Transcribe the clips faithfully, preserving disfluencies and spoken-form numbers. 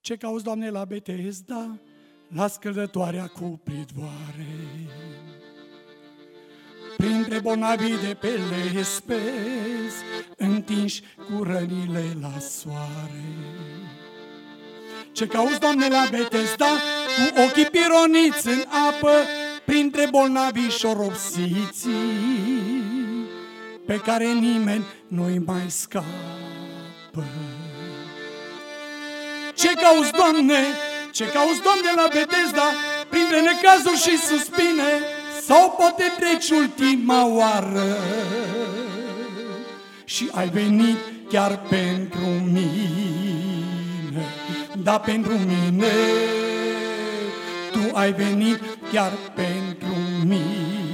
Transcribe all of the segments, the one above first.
Ce cauți, Doamne, la Betesda, la scăldătoarea cu pridvoare? Printre bolnavii de pe lespezi, întinși cu rănile la soare. Ce cauți, Doamne, la Betesda, cu ochii pironiți în apă, printre bolnavii șoropsiții, pe care nimeni nu-i mai scapă. Ce cauți, Doamne, ce cauți, Doamne, la Betesda, printre necazuri și suspine, sau poate treci ultima oară și ai venit chiar pentru mine? Da, pentru mine, Tu ai venit chiar pentru mine.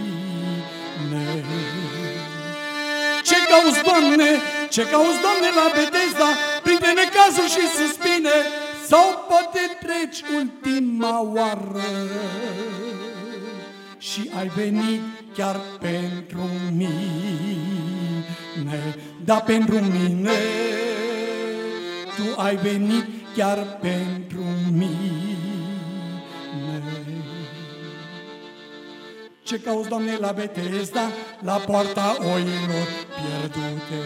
Ce cauți, Doamne, ce cauți, Doamne, la Betesda, printre necazuri și suspine, sau poate treci ultima oară și ai venit chiar pentru mine? Da, pentru mine, Tu ai venit chiar pentru mine. Ce cauți, Doamne, la Betesda, la poarta oilor pierdute,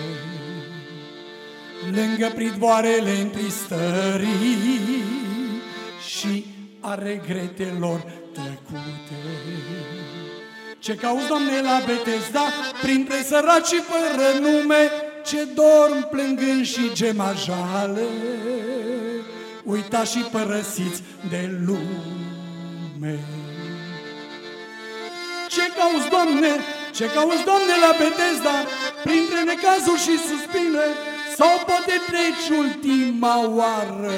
lângă pridvoarele întristării și a regretelor tăcute? Ce cauți, Doamne, la Betesda, printre săracii fără nume, ce dorm plângând și gemajale, uitați și părăsiți de lume? Ce cauți, Doamne, ce cauți, Doamne, la Betesda, printre necazuri și suspine, sau poate treci ultima oară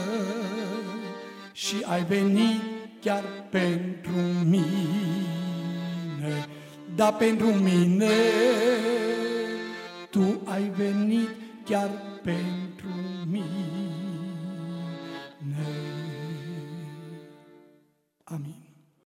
și ai venit chiar pentru mine? Da, pentru mine, Tu ai venit chiar pentru mine. Amin.